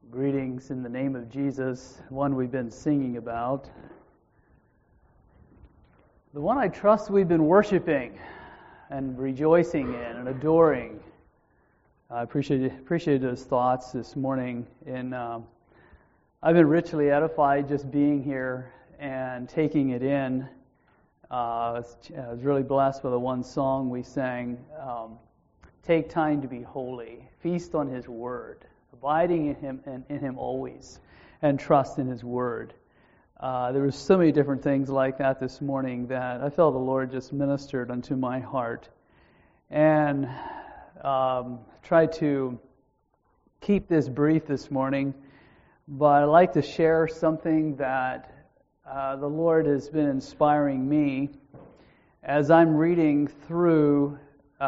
Greetings in the name of Jesus, one we've been singing about. The one I trust we've been worshiping and rejoicing in and adoring. I appreciate those thoughts this morning. And I've been richly edified just being here and taking it in. I was really blessed by the one song we sang, Take Time to Be Holy, Feast on His Word, abiding in Him always, and trust in His Word. There were so many different things like that this morning that I felt the Lord just ministered unto my heart. And try to keep this brief this morning, but I'd like to share something that the Lord has been inspiring me as I'm read through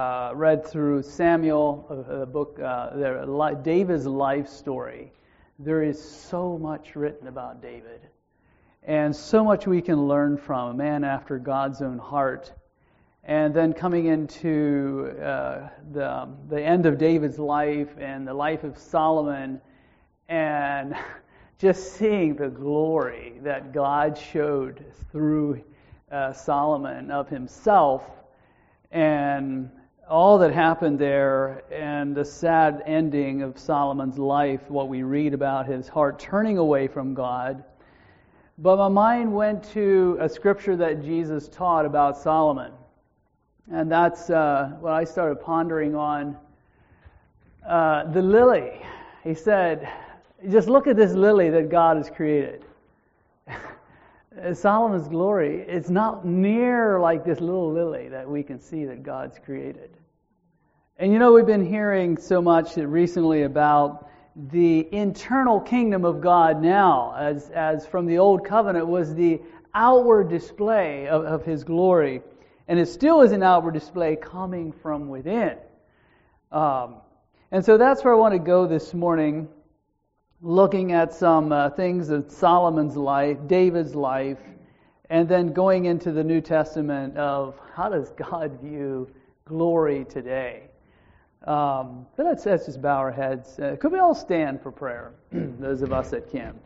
Samuel, the book, David's life story. There is so much written about David, and so much we can learn from a man after God's own heart. And then coming into the end of David's life and the life of Solomon, and just seeing the glory that God showed through Solomon of himself, and all that happened there, and the sad ending of Solomon's life, what we read about his heart turning away from God. But my mind went to a scripture that Jesus taught about Solomon. And that's what I started pondering on. The lily. He said, just look at this lily that God has created. Solomon's glory, it's not near like this little lily that we can see that God's created. And you know, we've been hearing so much recently about the internal kingdom of God now, as from the old covenant was the outward display of His glory. And it still is an outward display coming from within. And so that's where I want to go this morning, looking at some things of Solomon's life, David's life, and then going into the New Testament of how does God view glory today. But let's just bow our heads. Could we all stand for prayer, those of us that can?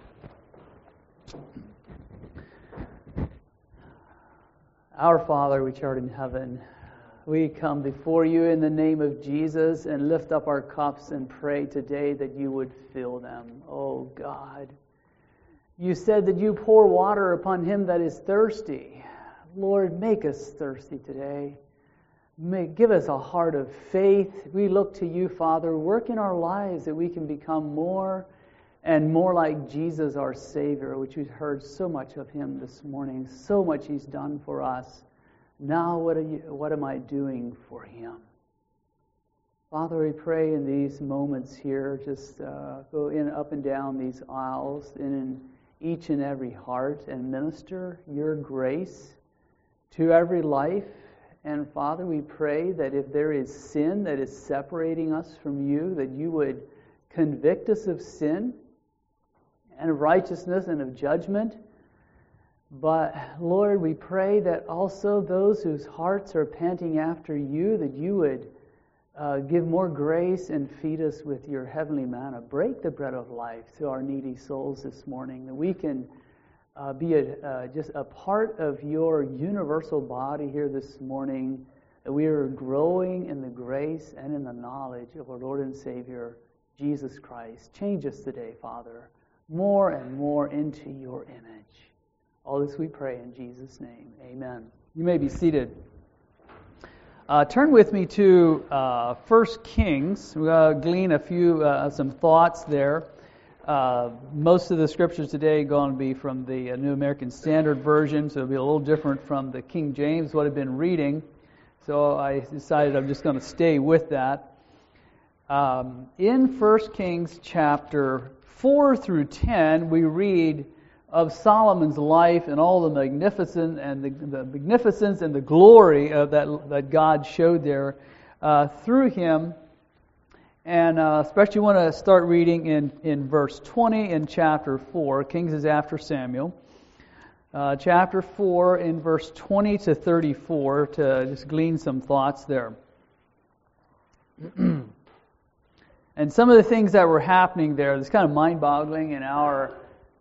Our Father, which art in heaven, we come before you in the name of Jesus and lift up our cups and pray today that you would fill them. Oh God, you said that you pour water upon him that is thirsty. Lord, make us thirsty today. Give us a heart of faith. We look to you, Father. Work in our lives that we can become more and more like Jesus, our Savior, which we've heard so much of Him this morning, so much He's done for us. Now what am I doing for Him? Father, we pray in these moments here, just go in up and down these aisles, in each and every heart, and minister your grace to every life. And Father, we pray that if there is sin that is separating us from you, that you would convict us of sin and of righteousness and of judgment. But Lord, we pray that also those whose hearts are panting after you, that you would give more grace and feed us with your heavenly manna. Break the bread of life to our needy souls this morning, that we can be just a part of your universal body here this morning, that we are growing in the grace and in the knowledge of our Lord and Savior, Jesus Christ. Change us today, Father, more and more into your image. All this we pray in Jesus' name. Amen. You may be seated. Turn with me to 1 Kings. We'll glean a few, some thoughts there. Most of the scriptures today are going to be from the New American Standard Version, so it'll be a little different from the King James, what I've been reading. So I decided I'm just going to stay with that. In 1 Kings chapter 4 through 10, we read of Solomon's life and all the magnificence and the glory of that God showed there through him. And especially want to start reading in verse 20 in chapter 4. Kings is after Samuel. Chapter 4 in verse 20 to 34 to just glean some thoughts there. And some of the things that were happening there, it's kind of mind-boggling in our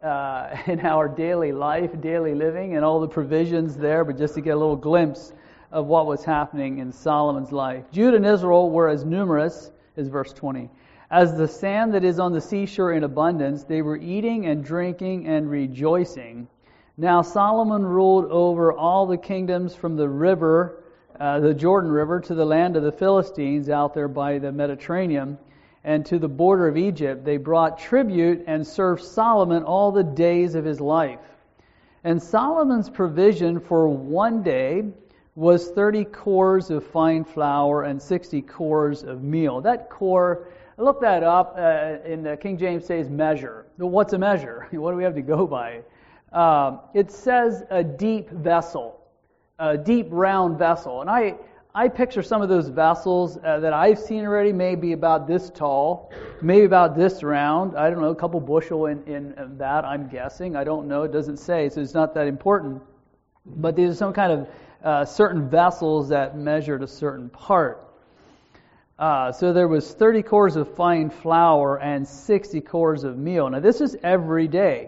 daily life, daily living, and all the provisions there, but just to get a little glimpse of what was happening in Solomon's life. Judah and Israel were as numerous, is verse 20, as the sand that is on the seashore in abundance. They were eating and drinking and rejoicing. Now Solomon ruled over all the kingdoms from the river, the Jordan River, to the land of the Philistines out there by the Mediterranean, and to the border of Egypt. They brought tribute and served Solomon all the days of his life. And Solomon's provision for one day was 30 cores of fine flour and 60 cores of meal. That core, I looked that up, in the King James says measure. What's a measure? What do we have to go by? It says a deep vessel, a deep round vessel. And I picture some of those vessels that I've seen already, maybe about this tall, maybe about this round. I don't know, a couple bushel in that, I'm guessing. I don't know, it doesn't say, so it's not that important. But these are some kind of certain vessels that measured a certain part. So there was 30 cores of fine flour and 60 cores of meal. Now this is every day.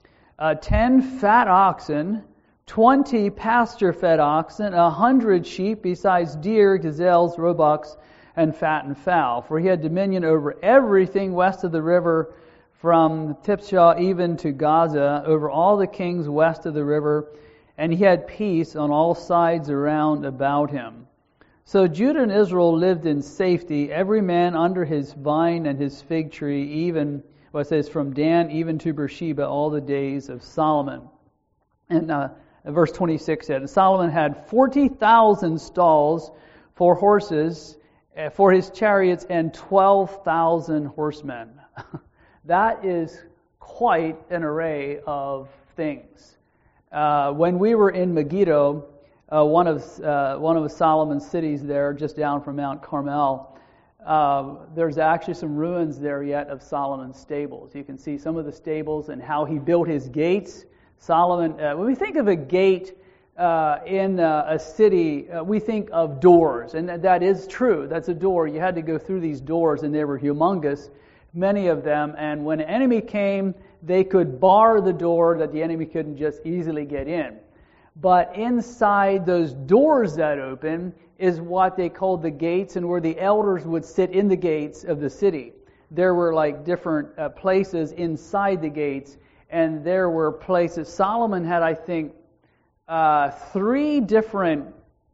10 fat oxen, 20 pasture-fed oxen, 100 sheep, besides deer, gazelles, roebucks, and fattened fowl. For he had dominion over everything west of the river, from Tipsha even to Gaza, over all the kings west of the river, and he had peace on all sides around about him. So Judah and Israel lived in safety, every man under his vine and his fig tree, even, well, it says, from Dan even to Beersheba, all the days of Solomon. And verse 26 said, Solomon had 40,000 stalls for horses, for his chariots, and 12,000 horsemen. That is quite an array of things. When we were in Megiddo, one of Solomon's cities there, just down from Mount Carmel, there's actually some ruins there yet of Solomon's stables. You can see some of the stables and how he built his gates. Solomon, when we think of a gate in a city, we think of doors, and that is true. That's a door. You had to go through these doors, and they were humongous, many of them, and when an enemy came, they could bar the door that the enemy couldn't just easily get in. But inside those doors that open is what they called the gates, and where the elders would sit in the gates of the city. There were like different places inside the gates, and there were places. Solomon had, I think, three different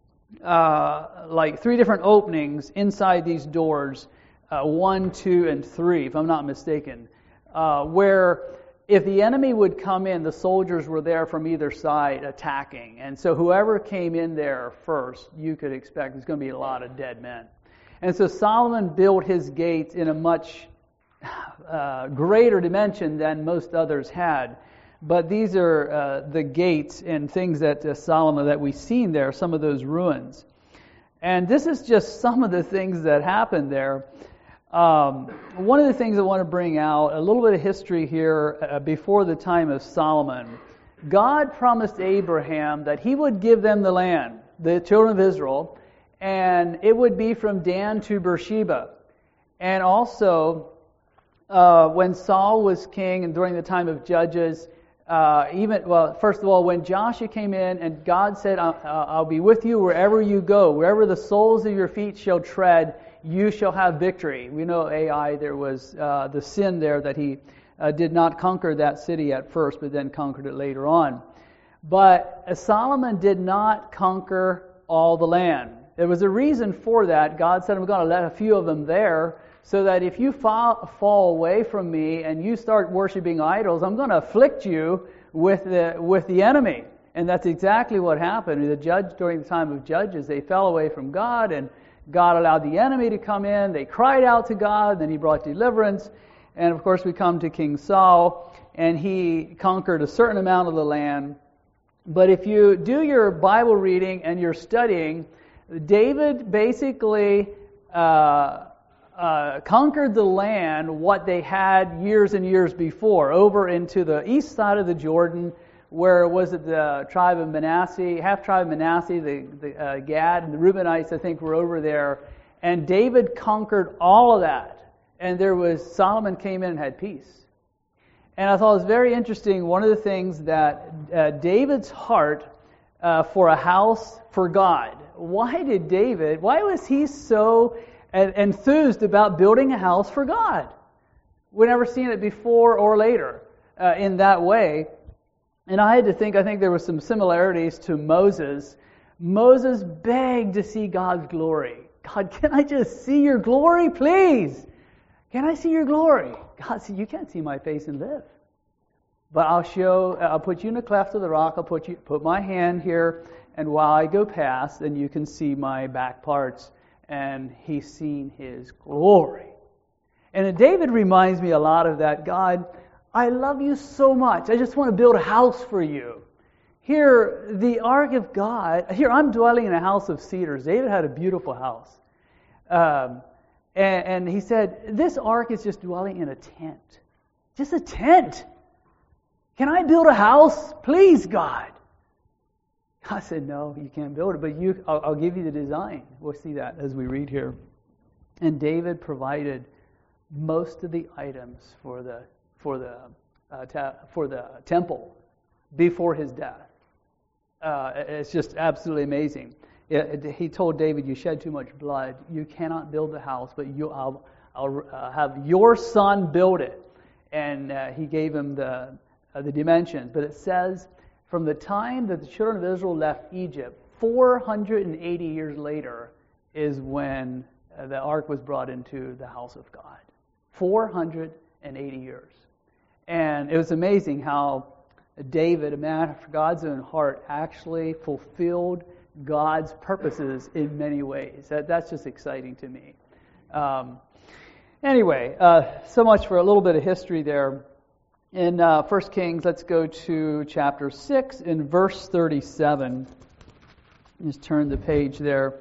openings inside these doors, 1, 2, and 3, if I'm not mistaken, where if the enemy would come in, the soldiers were there from either side attacking. And so whoever came in there first, you could expect there's going to be a lot of dead men. And so Solomon built his gates in a much greater dimension than most others had. But these are the gates and things that Solomon, that we've seen there, some of those ruins. And this is just some of the things that happened there. One of the things I want to bring out, a little bit of history here before the time of Solomon. God promised Abraham that he would give them the land, the children of Israel, and it would be from Dan to Beersheba. And also, when Saul was king and during the time of Judges, first of all, when Joshua came in and God said, I'll be with you wherever you go, wherever the soles of your feet shall tread, you shall have victory. We know Ai, there was the sin there that he did not conquer that city at first, but then conquered it later on. But Solomon did not conquer all the land. There was a reason for that. God said, I'm going to let a few of them there, so that if you fall away from me and you start worshiping idols, I'm going to afflict you with the enemy. And that's exactly what happened. The judge, during the time of Judges, they fell away from God, and God allowed the enemy to come in. They cried out to God, then he brought deliverance. And of course we come to King Saul, and he conquered a certain amount of the land. But if you do your Bible reading and your studying, David basically conquered the land, what they had years and years before, over into the east side of the Jordan, where was it the tribe of Manasseh, half tribe of Manasseh, the Gad and the Reubenites, I think, were over there. And David conquered all of that. and Solomon came in and had peace. And I thought it was very interesting. One of the things that David's heart for a house for God. Why was he so enthused about building a house for God? We've never seen it before or later in that way. And I think there were some similarities to Moses. Moses begged to see God's glory. God, can I just see your glory, please? Can I see your glory? God said, you can't see my face and live. But I'll put you in a cleft of the rock, I'll put my hand here, and while I go past, then you can see my back parts. And he's seen his glory. And David reminds me a lot of that. God, I love you so much. I just want to build a house for you. Here, the ark of God, here I'm dwelling in a house of cedars. David had a beautiful house. And he said, this ark is just dwelling in a tent. Just a tent. Can I build a house? Please, God. God said, no, you can't build it, but I'll give you the design. We'll see that as we read here. And David provided most of the items for the temple before his death. It's just absolutely amazing. He told David, you shed too much blood. You cannot build the house, but I'll have your son build it. And he gave him the dimensions. But it says, from the time that the children of Israel left Egypt, 480 years later is when the ark was brought into the house of God. 480 years. And it was amazing how David, a man after God's own heart, actually fulfilled God's purposes in many ways. That's just exciting to me. Anyway, so much for a little bit of history there. In 1 Kings, let's go to chapter 6 in verse 37. Just turn the page there.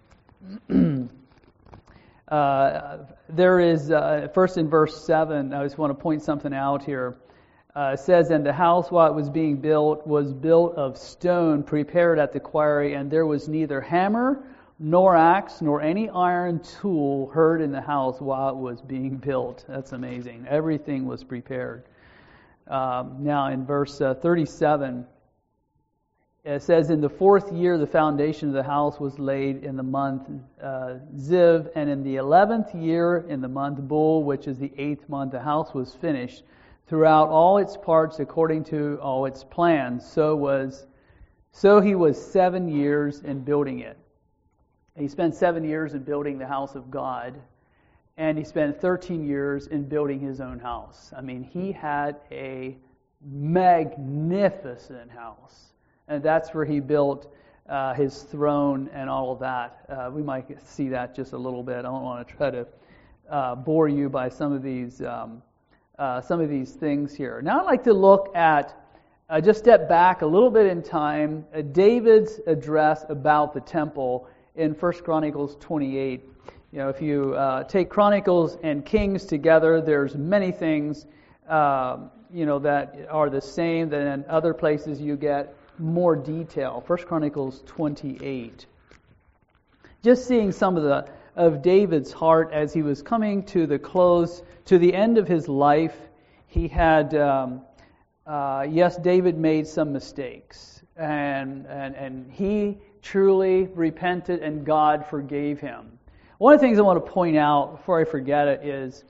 There is, first in verse 7, I just want to point something out here. It says, and the house, while it was being built, was built of stone prepared at the quarry, and there was neither hammer, nor axe, nor any iron tool heard in the house while it was being built. That's amazing. Everything was prepared. Now in verse 37, it says, in the 4th year the foundation of the house was laid in the month Ziv, and in the 11th year in the month Bul, which is the 8th month, the house was finished throughout all its parts according to all its plans. So he was 7 years in building it. He spent 7 years in building the house of God. And he spent 13 years in building his own house. I mean, he had a magnificent house. And that's where he built his throne and all of that. We might see that just a little bit. I don't want to try to bore you by some of these things here. Now I'd like to look at, just step back a little bit in time, David's address about the temple in 1 Chronicles 28. You know, if you take Chronicles and Kings together, there's many things, that are the same. Then in other places you get more detail. 1 Chronicles 28. Just seeing some of David's heart as he was coming to the end of his life. He had, yes, David made some mistakes, and he truly repented, and God forgave him. One of the things I want to point out before I forget it is,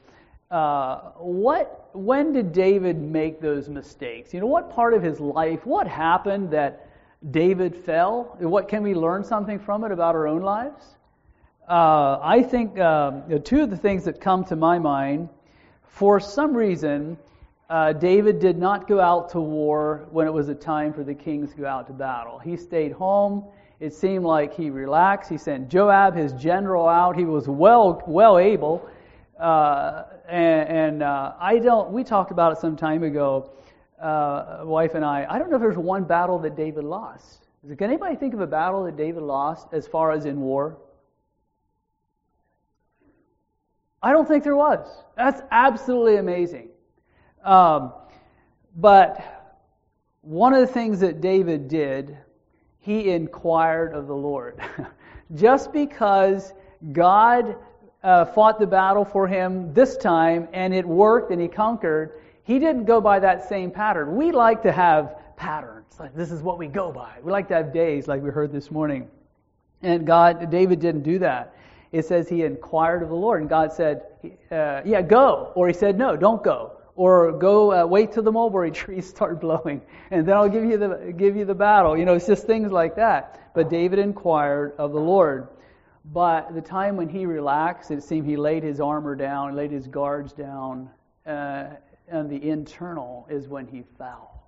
when did David make those mistakes? You know, what part of his life, what happened that David fell? What can we learn something from it about our own lives? I think two of the things that come to my mind, for some reason, David did not go out to war when it was a time for the kings to go out to battle. He stayed home. It seemed like he relaxed. He sent Joab, his general, out. He was well able. We talked about it some time ago, wife and I. I don't know if there's one battle that David lost. Can anybody think of a battle that David lost as far as in war? I don't think there was. That's absolutely amazing. But one of the things that David did, he inquired of the Lord. Just because God fought the battle for him this time, and it worked, and he conquered, he didn't go by that same pattern. We like to have patterns. Like, this is what we go by. We like to have days like we heard this morning. And David didn't do that. It says he inquired of the Lord, and God said, yeah, go. Or he said, no, don't go. Or go, wait till the mulberry trees start blowing, and then I'll give you the battle. It's just things like that. But David inquired of the Lord. But the time when he relaxed, it seemed he laid his armor down, laid his guards down, and the internal is when he fell.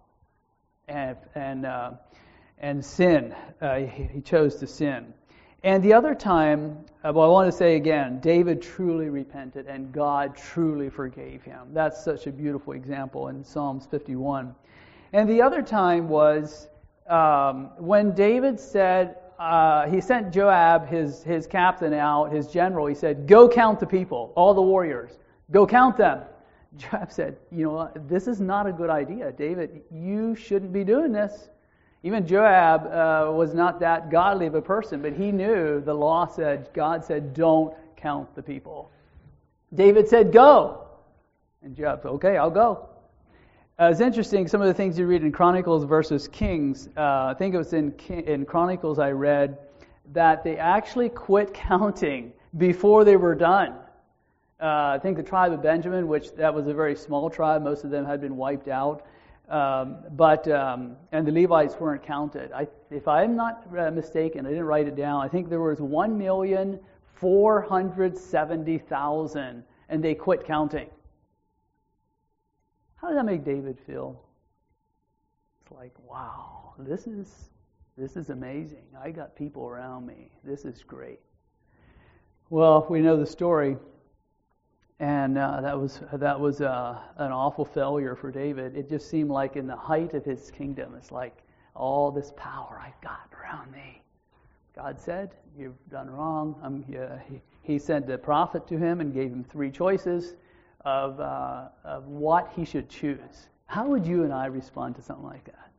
And sin, he chose to sin. And the other time, I want to say again, David truly repented and God truly forgave him. That's such a beautiful example in Psalms 51. And the other time was when David said, he sent Joab, his captain out, his general, he said, go count the people, all the warriors. Go count them. Joab said, this is not a good idea. David, you shouldn't be doing this. Even Joab was not that godly of a person, but he knew the law said, God said, don't count the people. David said, go. And Joab said, okay, I'll go. It's interesting, some of the things you read in Chronicles versus Kings. I think it was in Chronicles I read that they actually quit counting before they were done. I think the tribe of Benjamin, which that was a very small tribe, most of them had been wiped out. And the Levites weren't counted. If I'm not mistaken, I didn't write it down, I think there was 1,470,000, and they quit counting. How did that make David feel? It's like, wow, this is amazing. I got people around me. This is great. Well, we know the story. And that was an awful failure for David. It just seemed like in the height of his kingdom, it's like all this power I've got around me. God said, you've done wrong. He sent a prophet to him and gave him 3 choices of what he should choose. How would you and I respond to something like that?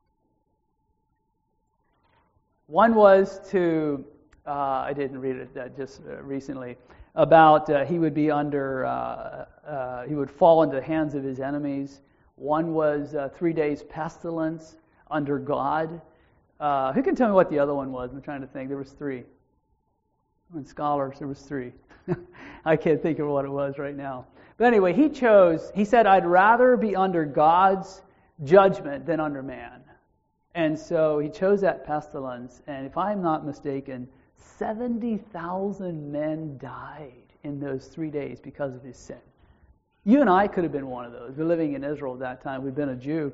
One was to, I didn't read it just recently, about he would be under, he would fall into the hands of his enemies. One was 3 days pestilence under God. Who can tell me what the other one was? I'm trying to think. There was 3. And scholars, there was 3. I can't think of what it was right now. But anyway, he said, I'd rather be under God's judgment than under man. And so he chose that pestilence, and if I'm not mistaken, 70,000 men died in those 3 days because of his sin. You and I could have been one of those. We're living in Israel at that time. We've been a Jew.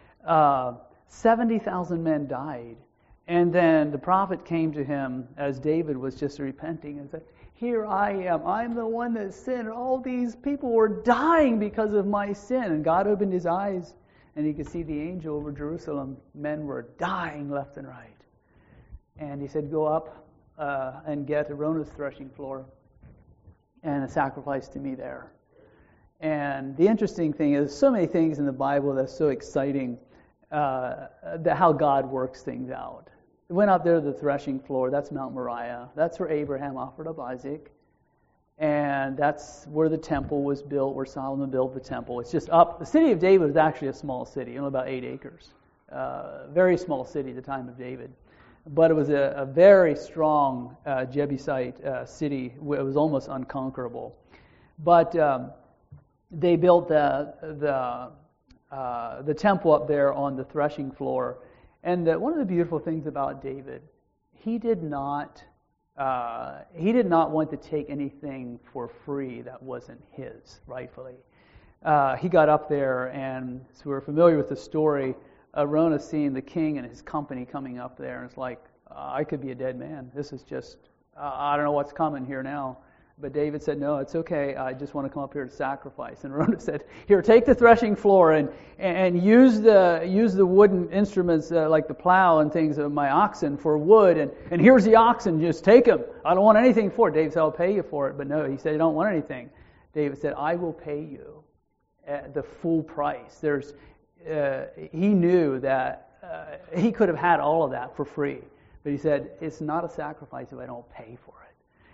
70,000 men died. And then the prophet came to him as David was just repenting and said, here I am. I'm the one that sinned. All these people were dying because of my sin. And God opened his eyes, and he could see the angel over Jerusalem. Men were dying left and right. And he said, go up and get Araunah's threshing floor and a sacrifice to me there. And the interesting thing is, so many things in the Bible that's so exciting, how God works things out. It went up there to the threshing floor. That's Mount Moriah. That's where Abraham offered up Isaac. And that's where the temple was built, where Solomon built the temple. It's just up. The city of David was actually a small city, only about 8 acres. Very small city at the time of David. But it was a very strong Jebusite city. It was almost unconquerable. But they built the temple up there on the threshing floor. And one of the beautiful things about David, he did not want to take anything for free that wasn't his, rightfully. He got up there, and so we're familiar with the story. Araunah seeing the king and his company coming up there, and it's like, I could be a dead man. This is just, I don't know what's coming here now. But David said, no, it's okay. I just want to come up here to sacrifice. And Araunah said, here, take the threshing floor and use the wooden instruments like the plow and things of my oxen for wood. And here's the oxen. Just take them. I don't want anything for it. David said, I'll pay you for it. But no, he said, I don't want anything. David said, I will pay you the full price. He knew that he could have had all of that for free. But he said, it's not a sacrifice if I don't pay for it.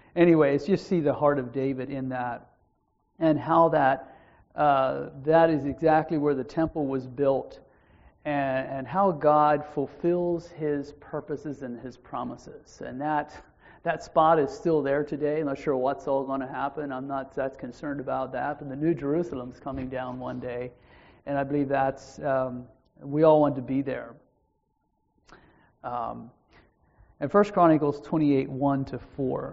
anyways, just see the heart of David in that, and how that is exactly where the temple was built, and how God fulfills His purposes and His promises. And that spot is still there today. I'm not sure what's all going to happen. I'm not that concerned about that. But the New Jerusalem's coming down one day, and I believe that's we all want to be there. And 1 Chronicles 28, 1-4.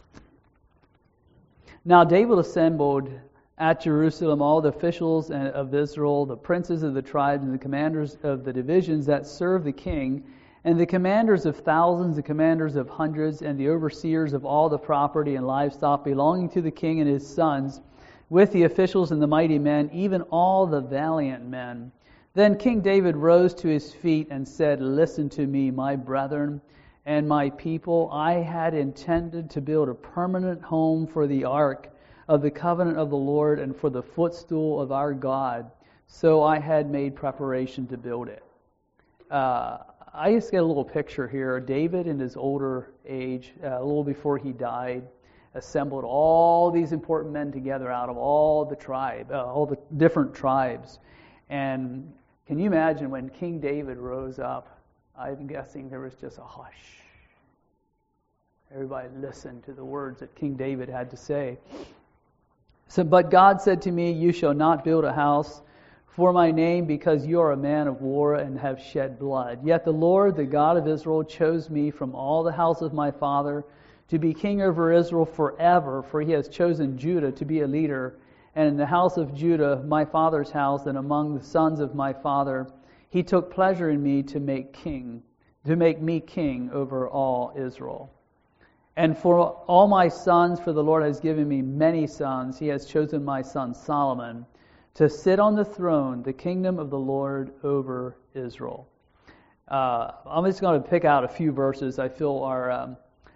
Now David assembled at Jerusalem all the officials of Israel, the princes of the tribes, and the commanders of the divisions that serve the king, and the commanders of thousands, the commanders of hundreds, and the overseers of all the property and livestock belonging to the king and his sons, with the officials and the mighty men, even all the valiant men. Then King David rose to his feet and said, "Listen to me, my brethren and my people. I had intended to build a permanent home for the ark of the covenant of the Lord and for the footstool of our God. So I had made preparation to build it." I just get a little picture here. David in his older age, a little before he died, assembled all these important men together out of all the different tribes. And can you imagine when King David rose up? I'm guessing there was just a hush. Everybody listened to the words that King David had to say. So, but God said to me, "You shall not build a house for my name, because you are a man of war and have shed blood. Yet the Lord, the God of Israel, chose me from all the house of my father to be king over Israel forever, for He has chosen Judah to be a leader. And in the house of Judah, my father's house, and among the sons of my father, He took pleasure in me to make me king over all Israel. And for all my sons, for the Lord has given me many sons, He has chosen my son Solomon to sit on the throne, the kingdom of the Lord over Israel." I'm just going to pick out a few verses I feel are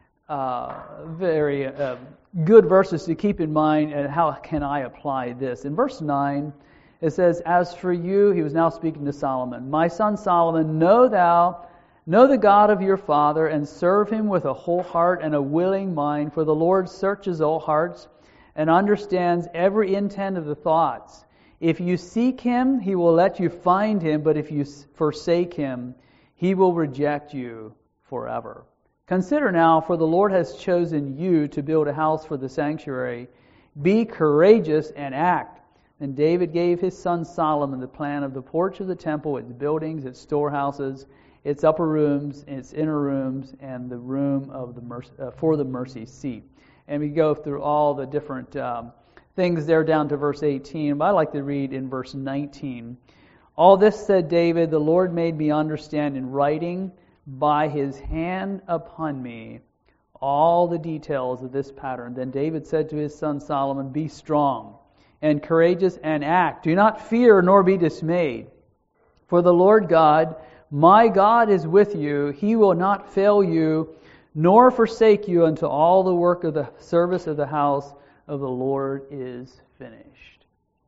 very good verses to keep in mind, and how can I apply this. In verse 9, it says, "As for you," he was now speaking to Solomon, "my son Solomon, know the God of your father, and serve Him with a whole heart and a willing mind, for the Lord searches all hearts and understands every intent of the thoughts. If you seek Him, He will let you find Him, but if you forsake Him, He will reject you forever. Consider now, for the Lord has chosen you to build a house for the sanctuary. Be courageous and act." And David gave his son Solomon the plan of the porch of the temple, its buildings, its storehouses, its upper rooms, its inner rooms, and the room of for the mercy seat. And we go through all the different things there down to verse 18. But I like to read in verse 19. "All this said David, the Lord made me understand in writing by His hand upon me all the details of this pattern. Then David said to his son Solomon, "Be strong and courageous and act. Do not fear nor be dismayed. For the Lord God, my God, is with you. He will not fail you nor forsake you until all the work of the service of the house of the Lord is finished."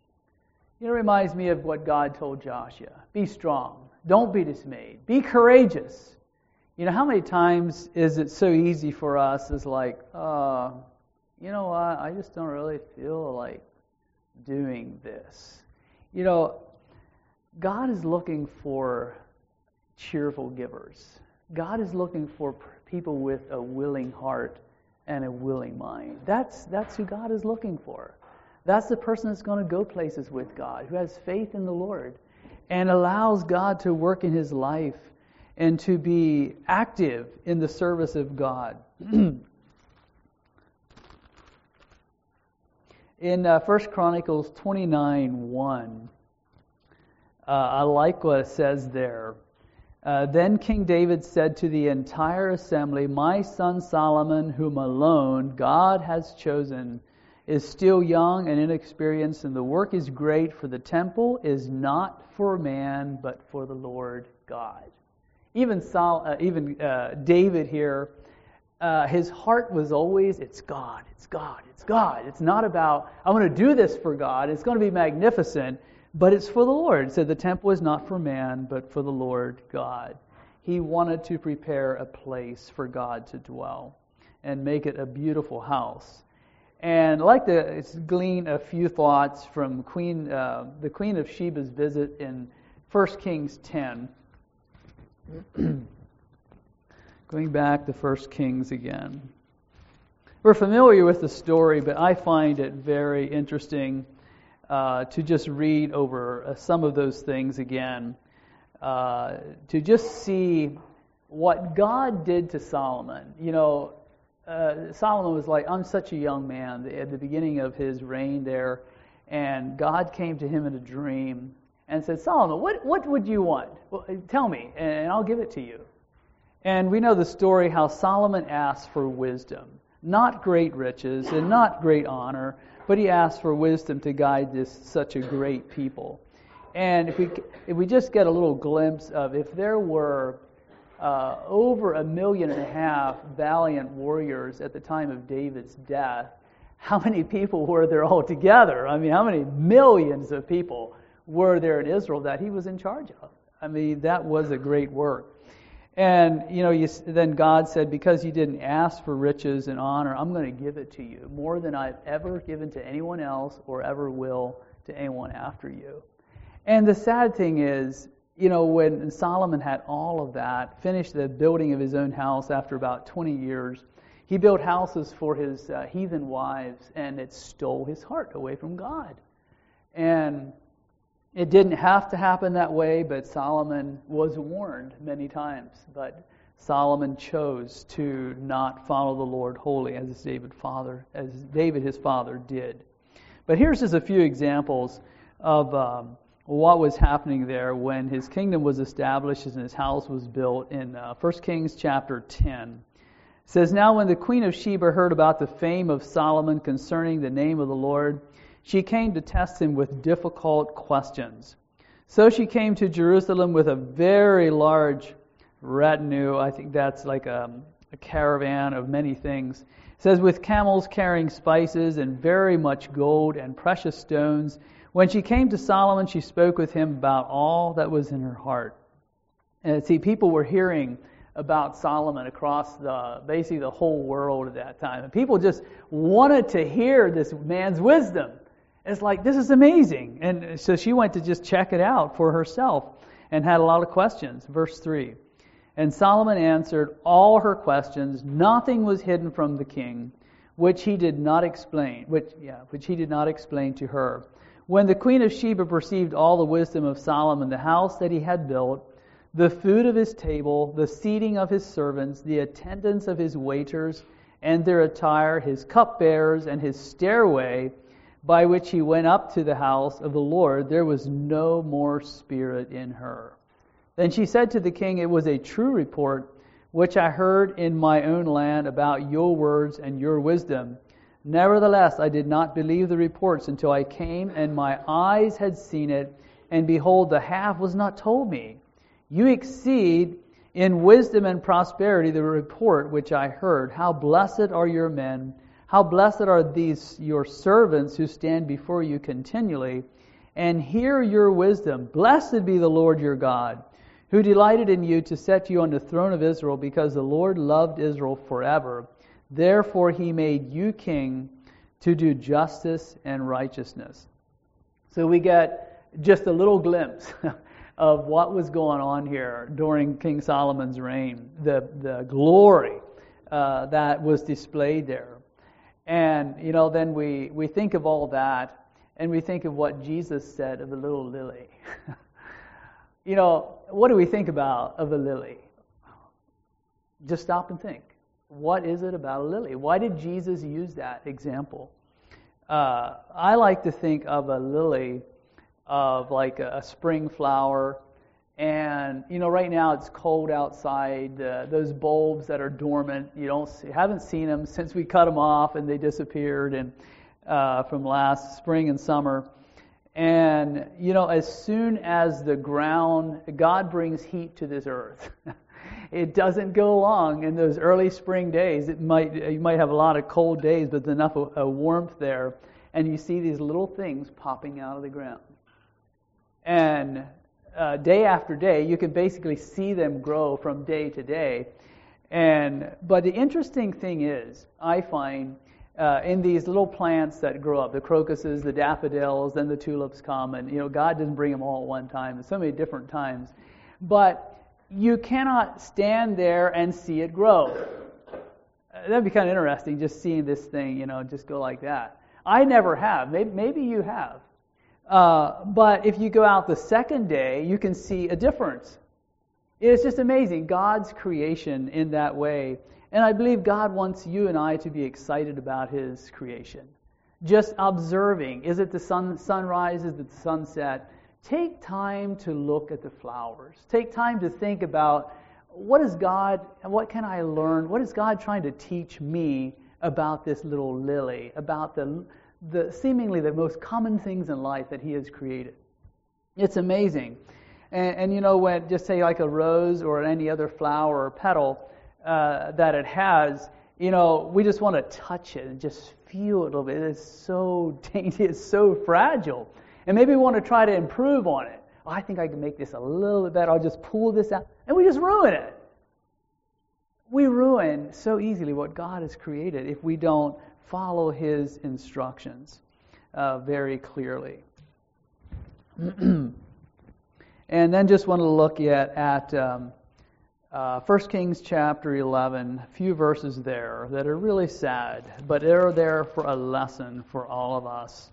It reminds me of what God told Joshua. Be strong. Don't be dismayed. Be courageous. You know, how many times is it so easy for us, is like, you know what, I just don't really feel like doing this. You know, God is looking for cheerful givers. God is looking for people with a willing heart and a willing mind. That's who God is looking for. That's the person that's going to go places with God, who has faith in the Lord and allows God to work in his life and to be active in the service of God. In 1 Chronicles 29:1, I like what it says there. Then King David said to the entire assembly, "My son Solomon, whom alone God has chosen, is still young and inexperienced, and the work is great, for the temple is not for man, but for the Lord God." Even David here, his heart was always, it's God, it's God, it's God. It's not about, I'm going to do this for God, it's going to be magnificent, but it's for the Lord. It said the temple is not for man, but for the Lord God. He wanted to prepare a place for God to dwell. and make it a beautiful house. And I'd like to glean a few thoughts from the Queen of Sheba's visit in 1 Kings 10. Going back to 1 Kings again. We're familiar with the story, but I find it very interesting to just read over some of those things again, to just see what God did to Solomon. You know, Solomon was like, I'm such a young man at the beginning of his reign there, and God came to him in a dream and said, Solomon, what would you want? Well, tell me, and I'll give it to you. And we know the story how Solomon asked for wisdom. Not great riches and not great honor, but he asked for wisdom to guide such a great people. And if we just get a little glimpse of, if there were over 1.5 million valiant warriors at the time of David's death, how many people were there altogether? I mean, how many millions of people were there in Israel that he was in charge of? I mean, that was a great work. And, then God said, because you didn't ask for riches and honor, I'm going to give it to you, more than I've ever given to anyone else or ever will to anyone after you. And the sad thing is, when Solomon had all of that, finished the building of his own house after about 20 years, he built houses for his heathen wives, and it stole his heart away from God. And it didn't have to happen that way, but Solomon was warned many times. But Solomon chose to not follow the Lord wholly, as David his father did. But here's just a few examples of what was happening there when his kingdom was established and his house was built in 1 Kings chapter 10. It says, Now when the queen of Sheba heard about the fame of Solomon concerning the name of the Lord, she came to test him with difficult questions. So she came to Jerusalem with a very large retinue. I think that's like a caravan of many things. It says, with camels carrying spices and very much gold and precious stones. When she came to Solomon, she spoke with him about all that was in her heart. And see, people were hearing about Solomon across basically the whole world at that time. And people just wanted to hear this man's wisdom. It's like, this is amazing. And so she went to just check it out for herself and had a lot of questions. Verse 3. And Solomon answered all her questions. Nothing was hidden from the king, which he did not explain to her. When the queen of Sheba perceived all the wisdom of Solomon, the house that he had built, the food of his table, the seating of his servants, the attendance of his waiters and their attire, his cupbearers and his stairway, by which he went up to the house of the Lord, there was no more spirit in her. Then she said to the king, It was a true report which I heard in my own land about your words and your wisdom. Nevertheless, I did not believe the reports until I came and my eyes had seen it, and behold, the half was not told me. You exceed in wisdom and prosperity the report which I heard. How blessed are your men! How blessed are these your servants who stand before you continually and hear your wisdom. Blessed be the Lord your God, who delighted in you to set you on the throne of Israel, because the Lord loved Israel forever. Therefore he made you king to do justice and righteousness. So we get just a little glimpse of what was going on here during King Solomon's reign, the glory that was displayed there. And, then we think of all that, and we think of what Jesus said of the little lily. What do we think about of a lily? Just stop and think. What is it about a lily? Why did Jesus use that example? I like to think of a lily of like a spring flower. And, right now it's cold outside. Those bulbs that are dormant, haven't seen them since we cut them off and they disappeared and from last spring and summer. And, as soon as the ground, God brings heat to this earth. It doesn't go long in those early spring days. You might have a lot of cold days, but enough warmth there. And you see these little things popping out of the ground. And day after day, you can basically see them grow from day to day. But the interesting thing is, I find in these little plants that grow up, the crocuses, the daffodils, then the tulips come, and God doesn't bring them all at one time. There's so many different times. But you cannot stand there and see it grow. That'd be kind of interesting, just seeing this thing, just go like that. I never have. Maybe you have. But if you go out the second day, you can see a difference. It's just amazing, God's creation in that way. And I believe God wants you and I to be excited about His creation. Just observing. Is it the sunrise? Is it the sunset? Take time to look at the flowers. Take time to think about what can I learn? What is God trying to teach me about this little lily, about the seemingly the most common things in life that He has created. It's amazing. And when, just say like a rose or any other flower or petal that it has, we just want to touch it and just feel it a little bit. It's so dainty, it's so fragile. And maybe we want to try to improve on it. Oh, I think I can make this a little bit better. I'll just pull this out. And we just ruin it. We ruin so easily what God has created if we don't follow His instructions very clearly. And then just want to look at 1 Kings chapter 11, a few verses there that are really sad, but they're there for a lesson for all of us.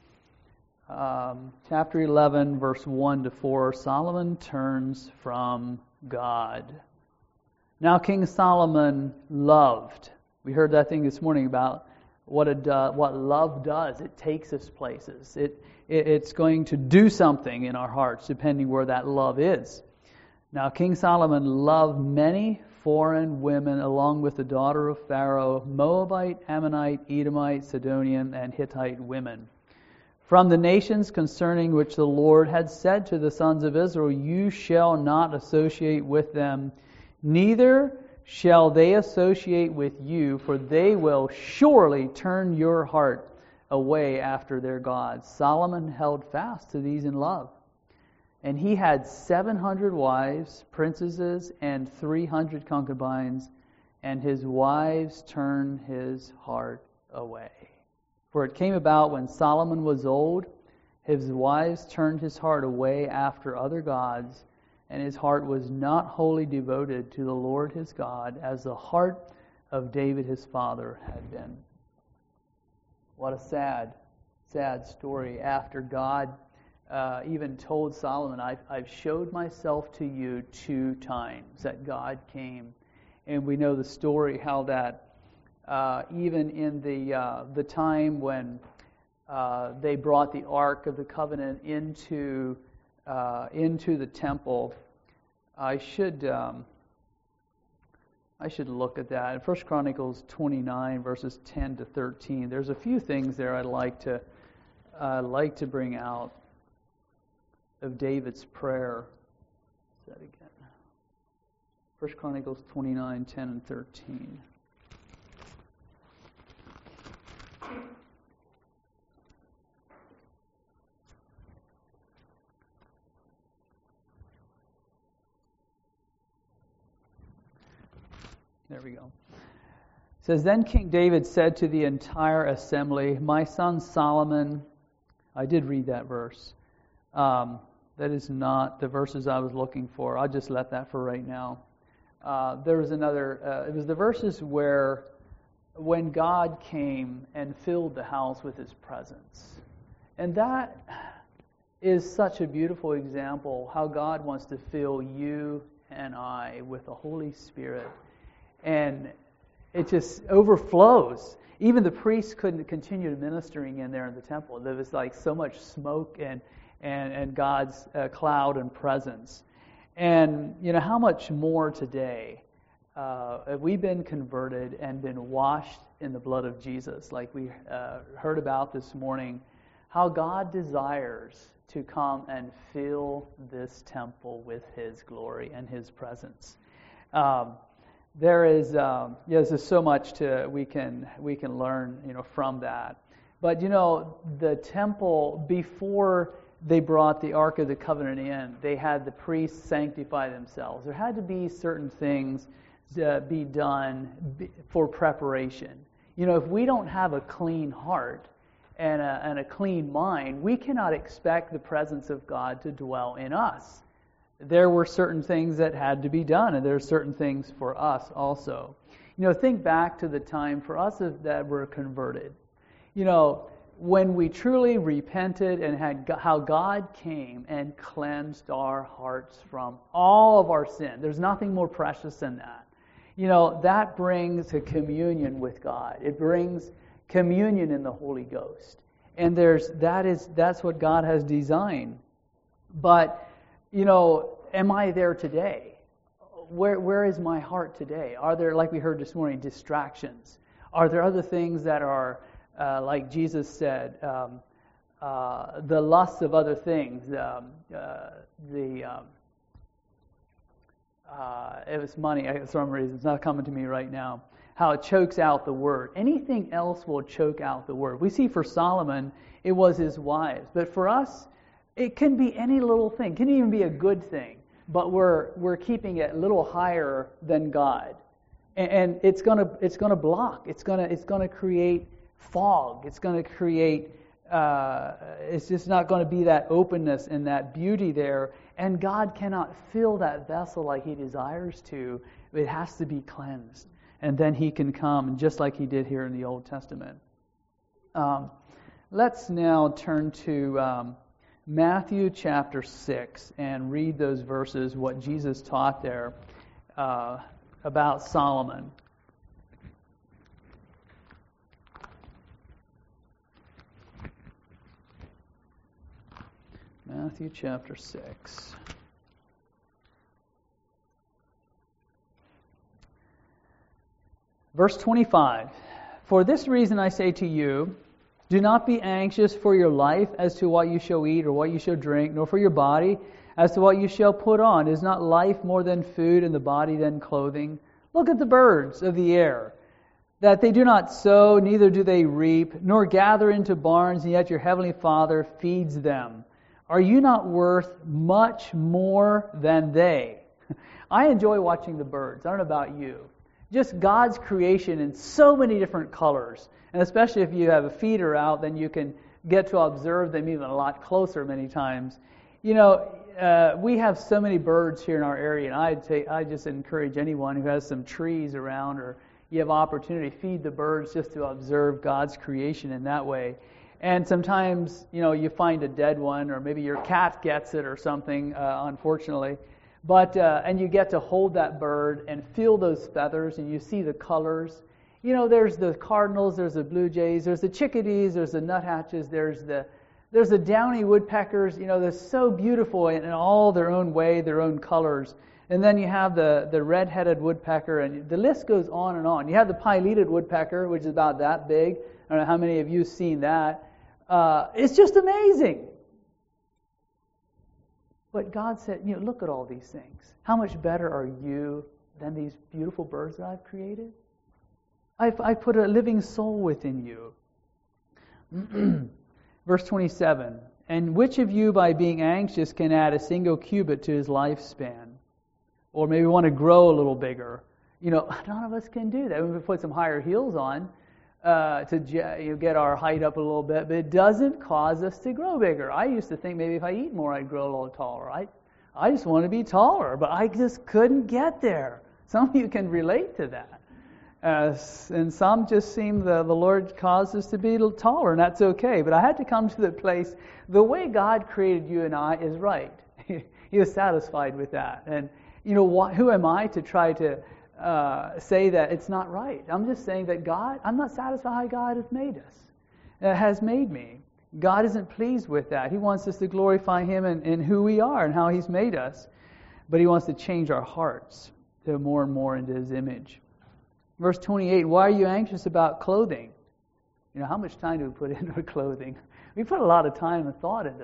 Chapter 11, verse 1 to 4, Solomon turns from God. Now King Solomon loved. We heard that thing this morning about what love does. It takes us places. It's going to do something in our hearts, depending where that love is. Now King Solomon loved many foreign women, along with the daughter of Pharaoh, Moabite, Ammonite, Edomite, Sidonian, and Hittite women. From the nations concerning which the Lord had said to the sons of Israel, you shall not associate with them, neither shall they associate with you, for they will surely turn your heart away after their gods. Solomon held fast to these in love. And he had 700 wives, princesses, and 300 concubines, and his wives turned his heart away. For it came about when Solomon was old, his wives turned his heart away after other gods, and his heart was not wholly devoted to the Lord his God, as the heart of David his father had been. What a sad, sad story. After God even told Solomon, I've showed myself to you 2 times, that God came. And we know the story how that even in the time when they brought the Ark of the Covenant into the temple. I should look at that. In 1 Chronicles 29, verses 10 to 13, there's a few things there I'd like to bring out of David's prayer. Say that again. 1 Chronicles 29, 10 and 13. There we go. It says, then King David said to the entire assembly, my son Solomon, I did read that verse. That is not the verses I was looking for. I'll just let that for right now. There was another, it was the verses where when God came and filled the house with His presence. And that is such a beautiful example how God wants to fill you and I with the Holy Spirit. And it just overflows. Even the priests couldn't continue ministering in there in the temple. There was like so much smoke and God's cloud and presence. And how much more today have we been converted and been washed in the blood of Jesus, like we heard about this morning, how God desires to come and fill this temple with His glory and His presence. There's just so much we can learn, from that. But the temple, before they brought the Ark of the Covenant in, they had the priests sanctify themselves. There had to be certain things be done for preparation. If we don't have a clean heart and a clean mind, we cannot expect the presence of God to dwell in us. There were certain things that had to be done, and there are certain things for us also. Think back to the time for us that were converted. When we truly repented and how God came and cleansed our hearts from all of our sin. There's nothing more precious than that. That brings a communion with God. It brings communion in the Holy Ghost. And that's what God has designed. But, am I there today? Where is my heart today? Are there, like we heard this morning, distractions? Are there other things that are, like Jesus said, the lust of other things, it was money, for some reason, it's not coming to me right now, how it chokes out the word. Anything else will choke out the word. We see for Solomon, it was his wives. But for us, it can be any little thing. It can even be a good thing. But we're keeping it a little higher than God. And it's gonna block. It's gonna create fog. It's gonna create it's just not going to be that openness and that beauty there. And God cannot fill that vessel like He desires to. It has to be cleansed. And then He can come, just like He did here in the Old Testament. Let's now turn to Matthew chapter 6 and read those verses, what Jesus taught there about Solomon. Matthew chapter 6. Verse 25. For this reason I say to you, do not be anxious for your life as to what you shall eat or what you shall drink, nor for your body as to what you shall put on. Is not life more than food, and the body than clothing? Look at the birds of the air, that they do not sow, neither do they reap, nor gather into barns, and yet your heavenly Father feeds them. Are you not worth much more than they? I enjoy watching the birds. I don't know about you. Just God's creation in so many different colors. And especially if you have a feeder out, then you can get to observe them even a lot closer many times. We have so many birds here in our area, and I just encourage anyone who has some trees around or you have opportunity, feed the birds just to observe God's creation in that way. And sometimes, you find a dead one, or maybe your cat gets it or something, unfortunately. But and you get to hold that bird and feel those feathers, and you see the colors. There's the cardinals, there's the blue jays, there's the chickadees, there's the nuthatches, there's the downy woodpeckers. They're so beautiful in all their own way, their own colors. And then you have the red-headed woodpecker, and the list goes on and on. You have the pileated woodpecker, which is about that big. I don't know how many of you have seen that. It's just amazing. But God said, look at all these things. How much better are you than these beautiful birds that I've created? I put a living soul within you. Verse 27. And which of you, by being anxious, can add a single cubit to his lifespan? Or maybe want to grow a little bigger. None of us can do that. We put some higher heels on to get our height up a little bit, but it doesn't cause us to grow bigger. I used to think maybe if I eat more, I'd grow a little taller. I just want to be taller, but I just couldn't get there. Some of you can relate to that. And some just seem the Lord caused us to be a little taller, and that's okay. But I had to come to the place, the way God created you and I is right. He was satisfied with that. And, who am I to try to say that it's not right? I'm just saying that I'm not satisfied how God has made me. God isn't pleased with that. He wants us to glorify Him in who we are and how He's made us. But He wants to change our hearts to more and more into His image. Verse 28, why are you anxious about clothing? How much time do we put into clothing? We put a lot of time and thought into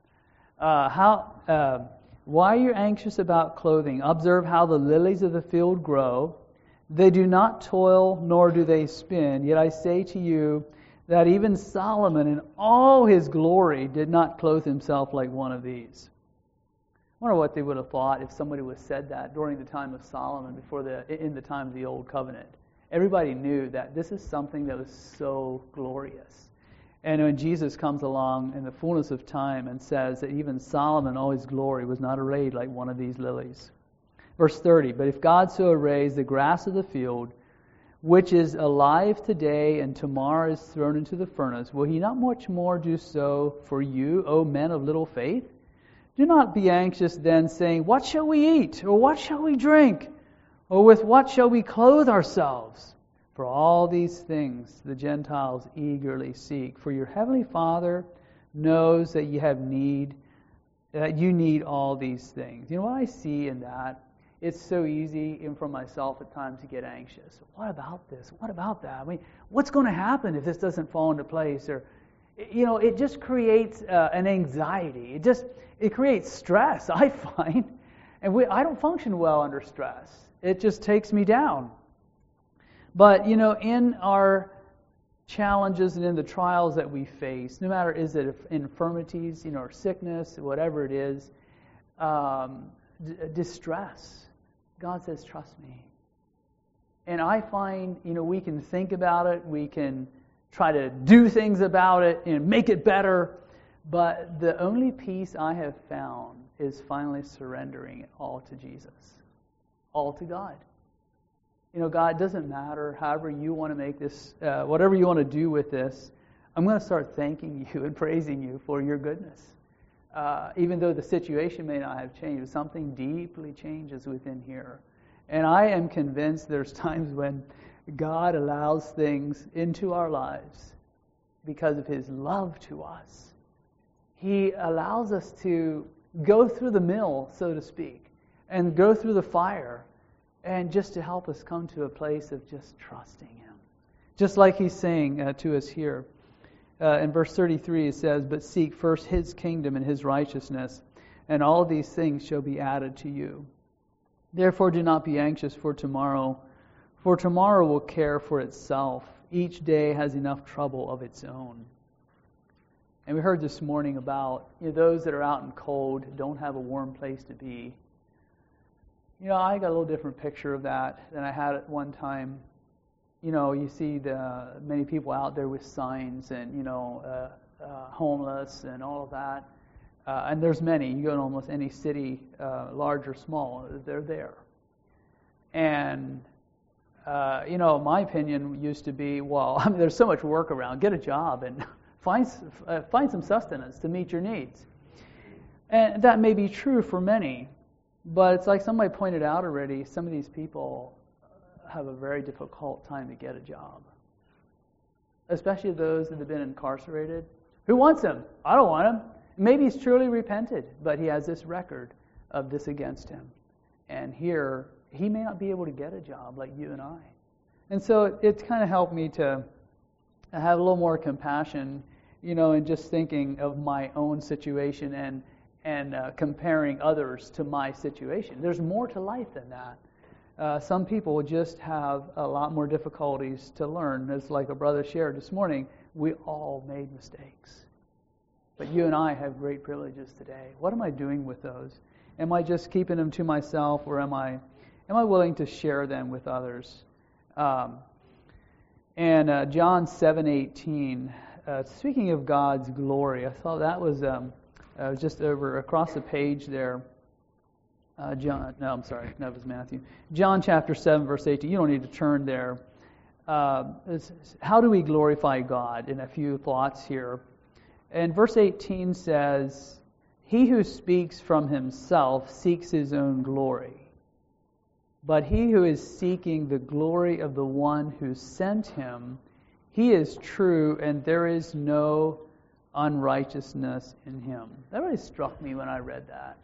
that. Why are you anxious about clothing? Observe how the lilies of the field grow. They do not toil, nor do they spin. Yet I say to you that even Solomon in all his glory did not clothe himself like one of these. I wonder what they would have thought if somebody would have said that during the time of Solomon, in the time of the Old Covenant. Everybody knew that this is something that was so glorious. And when Jesus comes along in the fullness of time and says that even Solomon, all his glory, was not arrayed like one of these lilies. Verse 30, but if God so arrays the grass of the field, which is alive today and tomorrow is thrown into the furnace, will he not much more do so for you, O men of little faith? Do not be anxious then, saying, what shall we eat? Or what shall we drink? Or with what shall we clothe ourselves? For all these things the Gentiles eagerly seek. For your heavenly Father knows that you need all these things. You know what I see in that? It's so easy, even for myself at times, to get anxious. What about this? What about that? I mean, what's going to happen if this doesn't fall into place? Or, it just creates an anxiety. It creates stress, I find. And I don't function well under stress. It just takes me down. But, in our challenges and in the trials that we face, no matter is it infirmities, or sickness, whatever it is, distress, God says, trust me. And I find, we can think about it, we can try to do things about it and make it better, but the only peace I have found is finally surrendering it all to Jesus, all to God. God, it doesn't matter, however you want to make this, whatever you want to do with this, I'm going to start thanking you and praising you for your goodness. Even though the situation may not have changed, something deeply changes within here. And I am convinced there's times when God allows things into our lives because of His love to us. He allows us to go through the mill, so to speak, and go through the fire, and just to help us come to a place of just trusting Him. Just like He's saying to us here. In verse 33 it says, but seek first His kingdom and His righteousness, and all these things shall be added to you. Therefore do not be anxious for tomorrow will care for itself. Each day has enough trouble of its own. And we heard this morning about those that are out in cold, don't have a warm place to be. I got a little different picture of that than I had at one time. You see the many people out there with signs and, homeless and all of that. And there's many. You go to almost any city, large or small, they're there. And, my opinion used to be, there's so much work around. Get a job and find some sustenance to meet your needs. And that may be true for many. But it's like somebody pointed out already, some of these people have a very difficult time to get a job. Especially those that have been incarcerated. Who wants him? I don't want him. Maybe he's truly repented, but he has this record of this against him. And here, he may not be able to get a job like you and I. And so it kind of helped me to have a little more compassion, in just thinking of my own situation and comparing others to my situation. There's more to life than that. Some people just have a lot more difficulties to learn. As like a brother shared this morning, we all made mistakes. But you and I have great privileges today. What am I doing with those? Am I just keeping them to myself, or am I willing to share them with others? John 7:18, speaking of God's glory, I thought that was just over across the page there. That was Matthew. John chapter 7, verse 18. You don't need to turn there. How do we glorify God? In a few thoughts here. And verse 18 says, he who speaks from himself seeks his own glory. But he who is seeking the glory of the one who sent him, he is true, and there is no unrighteousness in him. That really struck me when I read that.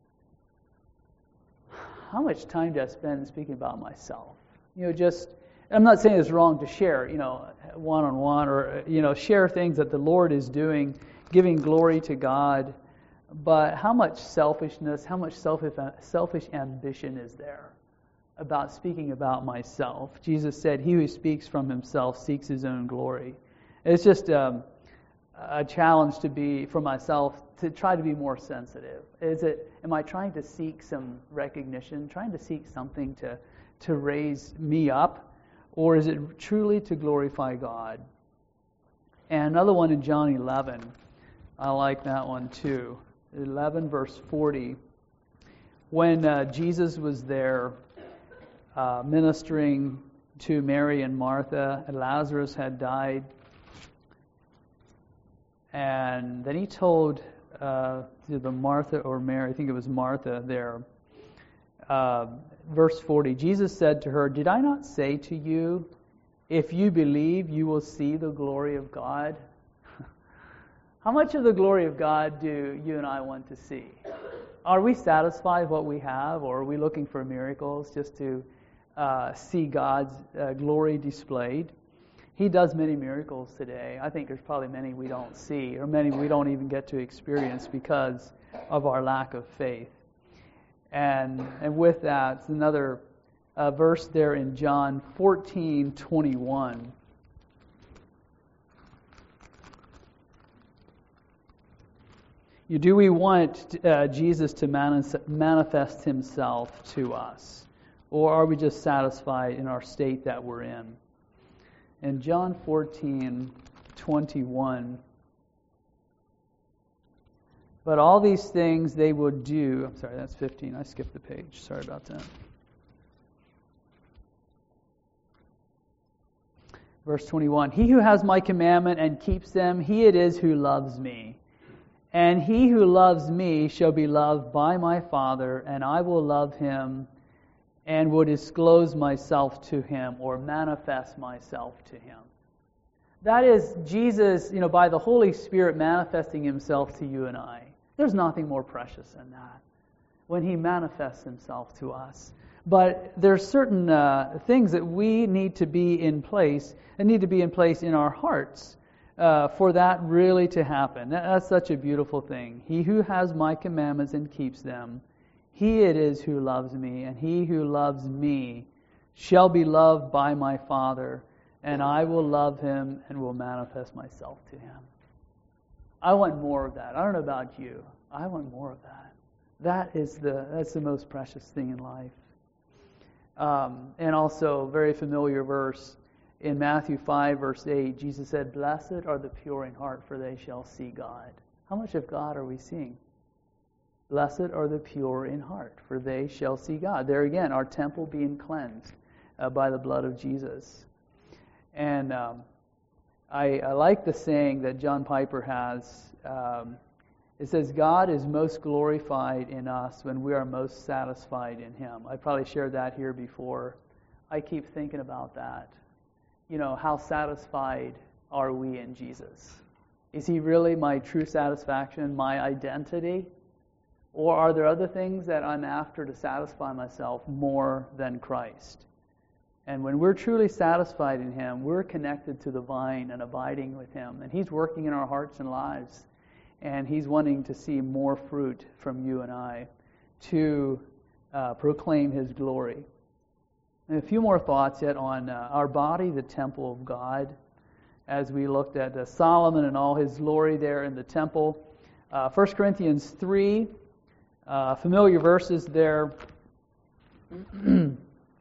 How much time do I spend speaking about myself? I'm not saying it's wrong to share, one-on-one, or, share things that the Lord is doing, giving glory to God. But how much selfishness, how much selfish ambition is there about speaking about myself? Jesus said, he who speaks from himself seeks his own glory. It's just, a challenge for myself to try to be more sensitive. Am I trying to seek some recognition, trying to seek something to raise me up, or is it truly to glorify God? And another one in John 11, I like that one too. 11 verse 40. When Jesus was there ministering to Mary and Martha, and Lazarus had died, and then he told either Martha or Mary, I think it was Martha there, verse 40, Jesus said to her, "Did I not say to you, if you believe, you will see the glory of God?" How much of the glory of God do you and I want to see? Are we satisfied with what we have, or are we looking for miracles just to see God's glory displayed? He does many miracles today. I think there's probably many we don't see, or many we don't even get to experience because of our lack of faith. And with that, another verse there in John 14:21. Do we want Jesus to manifest himself to us? Or are we just satisfied in our state that we're in? In John 14:21, but all these things they will do. I'm sorry, that's 15. I skipped the page. Sorry about that. Verse 21, he who has my commandment and keeps them, he it is who loves me. And he who loves me shall be loved by my Father, and I will love him and will disclose myself to him, or manifest myself to him. That is Jesus, by the Holy Spirit manifesting himself to you and I. There's nothing more precious than that, when he manifests himself to us. But there's certain things that we need to be in place, and need to be in place in our hearts for that really to happen. That's such a beautiful thing. He who has my commandments and keeps them, he it is who loves me, and he who loves me shall be loved by my Father, and I will love him and will manifest myself to him. I want more of that. I don't know about you. I want more of that. That's the most precious thing in life. And also, very familiar verse in Matthew 5, verse 8, Jesus said, "Blessed are the pure in heart, for they shall see God." How much of God are we seeing? Blessed are the pure in heart, for they shall see God. There again, our temple being cleansed by the blood of Jesus. And I like the saying that John Piper has. It says, God is most glorified in us when we are most satisfied in him. I probably shared that here before. I keep thinking about that. How satisfied are we in Jesus? Is he really my true satisfaction, my identity? Or are there other things that I'm after to satisfy myself more than Christ? And when we're truly satisfied in him, we're connected to the vine and abiding with him. And he's working in our hearts and lives. And he's wanting to see more fruit from you and I to proclaim his glory. And a few more thoughts yet on our body, the temple of God, as we looked at Solomon and all his glory there in the temple. 1 Corinthians 3, familiar verses there. 1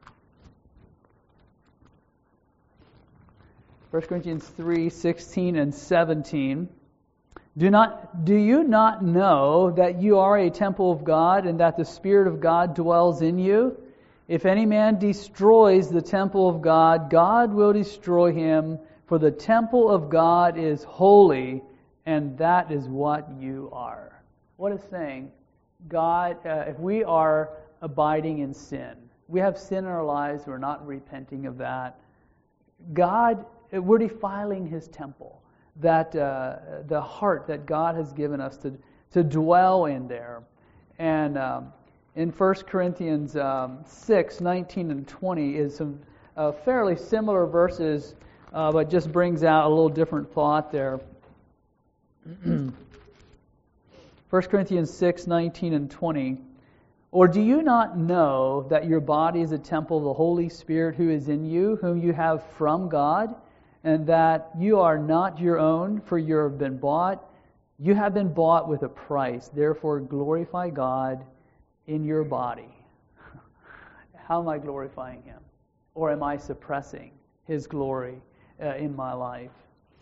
Corinthians 3, 16 and 17. Do you not know that you are a temple of God, and that the Spirit of God dwells in you? If any man destroys the temple of God, God will destroy him, for the temple of God is holy, and that is what you are. What it's saying, God, if we are abiding in sin, we have sin in our lives, we're not repenting of that, God, we're defiling his temple, that the heart that God has given us to dwell in there. And in 1 Corinthians 6, 19 and 20 is some fairly similar verses, but just brings out a little different thought there. 1 Corinthians 6, 19 and 20. Or do you not know that your body is a temple of the Holy Spirit who is in you, whom you have from God, and that you are not your own, for you have been bought. You have been bought with a price. Therefore, glorify God in your body. How am I glorifying Him? Or am I suppressing His glory in my life?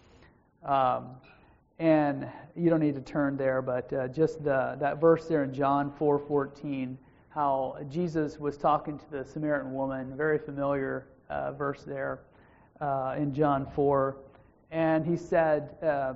And you don't need to turn there, but just that verse there in John 4:14, how Jesus was talking to the Samaritan woman, very familiar verse there in John 4. And He said,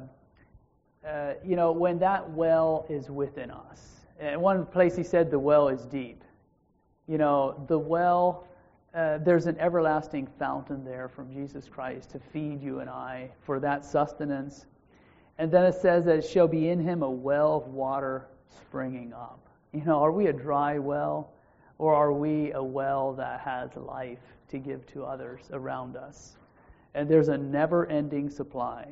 when that well is within us. In one place He said the well is deep. The well, there's an everlasting fountain there from Jesus Christ to feed you and I for that sustenance. And then it says that it shall be in Him a well of water springing up. Are we a dry well, or are we a well that has life to give to others around us? And there's a never-ending supply.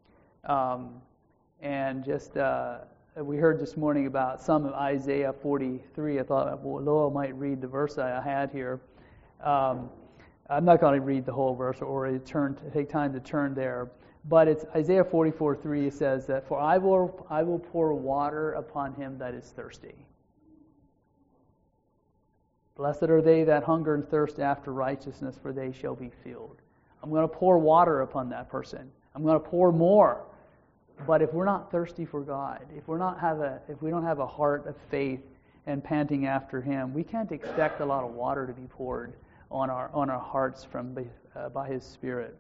And just we heard this morning about some of Isaiah 43. I thought Lowell might read the verse I had here. I'm not going to read the whole verse or take time to turn there. But it's Isaiah 44:3. It says that, "For I will pour water upon him that is thirsty. Blessed are they that hunger and thirst after righteousness, for they shall be filled." I'm going to pour water upon that person. I'm going to pour more. But if we're not thirsty for God, if we don't have a heart of faith and panting after Him, we can't expect a lot of water to be poured on our hearts by His Spirit.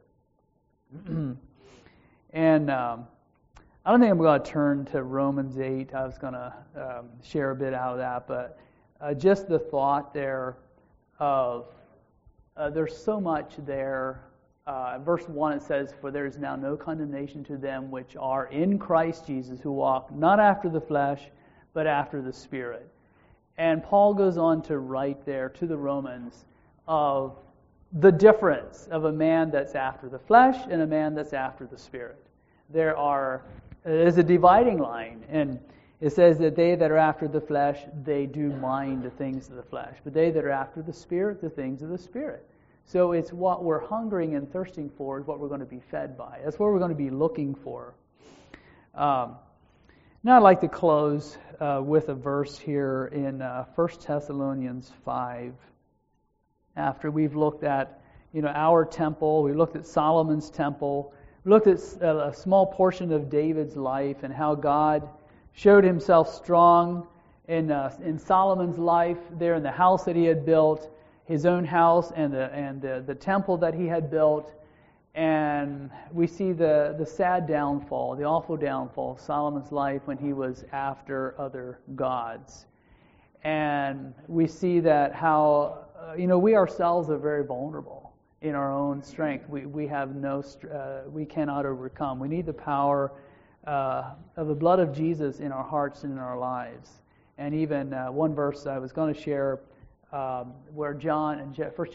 And I don't think I'm going to turn to Romans 8. I was going to share a bit out of that, but just the thought there of there's so much there. Verse 1, it says, "For there is now no condemnation to them which are in Christ Jesus, who walk not after the flesh, but after the Spirit." And Paul goes on to write there to the Romans of the difference of a man that's after the flesh and a man that's after the Spirit. There's a dividing line, and it says that they that are after the flesh, they do mind the things of the flesh, but they that are after the Spirit, the things of the Spirit. So it's what we're hungering and thirsting for is what we're going to be fed by. That's what we're going to be looking for. Now I'd like to close with a verse here in 1 Thessalonians 5. After we've looked at our temple, we looked at Solomon's temple, we looked at a small portion of David's life and how God showed Himself strong in Solomon's life there in the house that he had built, his own house and the temple that he had built. And we see the sad downfall, the awful downfall of Solomon's life when he was after other gods. And we see that how we ourselves are very vulnerable in our own strength. We have we cannot overcome. We need the power of the blood of Jesus in our hearts and in our lives. And even one verse I was going to share, where 1 John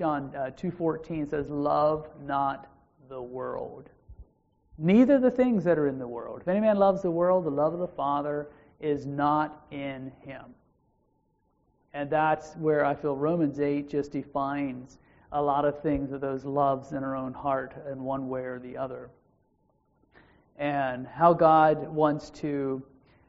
2:14 says, "Love not the world, neither the things that are in the world. If any man loves the world, the love of the Father is not in him." And that's where I feel Romans 8 just defines a lot of things of those loves in our own heart in one way or the other. And how God wants to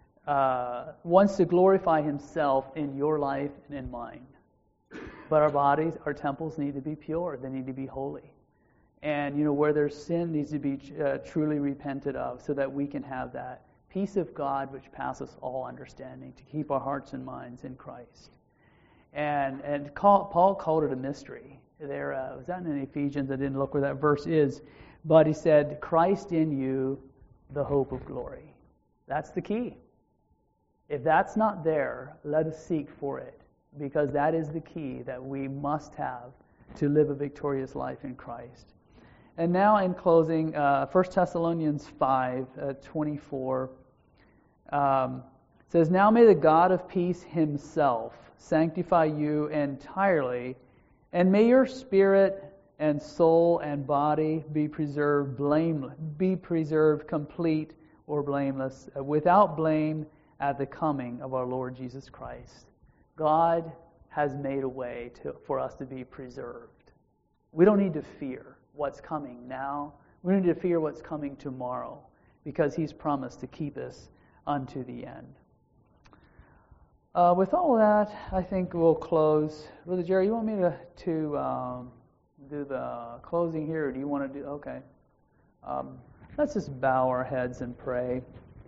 glorify Himself in your life and in mine. But our bodies, our temples need to be pure. They need to be holy. And where there's sin needs to be truly repented of, so that we can have that peace of God which passes all understanding, to keep our hearts and minds in Christ. And Paul called it a mystery. There was that in Ephesians. I didn't look where that verse is, but he said, "Christ in you, the hope of glory." That's the key. If that's not there, let us seek for it, because that is the key that we must have to live a victorious life in Christ. And now in closing, 1 Thessalonians 5:24 says, "Now may the God of peace Himself sanctify you entirely, and may your spirit and soul and body be preserved complete or blameless, without blame at the coming of our Lord Jesus Christ." God has made a way for us to be preserved. We don't need to fear what's coming now. We don't need to fear what's coming tomorrow, because He's promised to keep us unto the end. With all that, I think we'll close. Brother Jerry, you want me to do the closing here, or do you want to do? Okay. Let's just bow our heads and pray.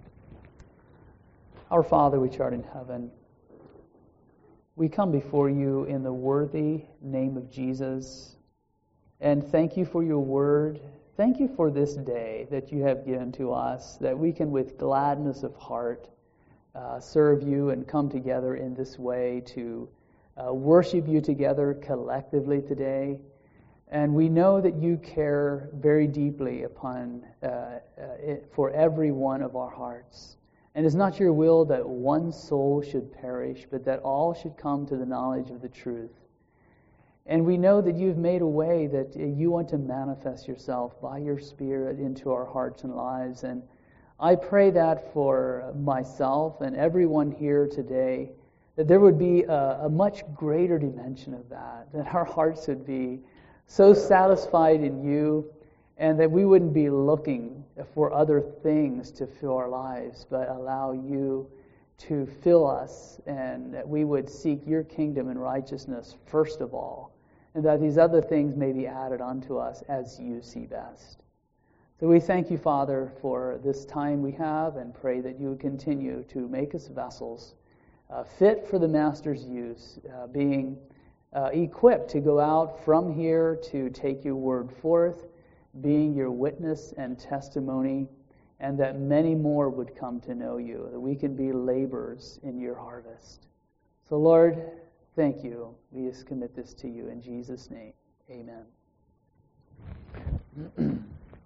Our Father, which art in heaven, we come before you in the worthy name of Jesus, and thank you for your word. Thank you for this day that you have given to us, that we can with gladness of heart serve you and come together in this way to worship you together collectively today. And we know that you care very deeply upon for every one of our hearts. And it's not your will that one soul should perish, but that all should come to the knowledge of the truth. And we know that you've made a way that you want to manifest yourself by your Spirit into our hearts and lives. And I pray that for myself and everyone here today, that there would be a much greater dimension of that our hearts would be so satisfied in you, and that we wouldn't be looking for other things to fill our lives, but allow you to fill us, and that we would seek your kingdom and righteousness first of all, and that these other things may be added unto us as you see best. So we thank you, Father, for this time we have, and pray that you would continue to make us vessels fit for the Master's use, being equipped to go out from here to take your word forth, being your witness and testimony, and that many more would come to know you, that we can be laborers in your harvest. So, Lord, thank you. We just commit this to you in Jesus' name. Amen.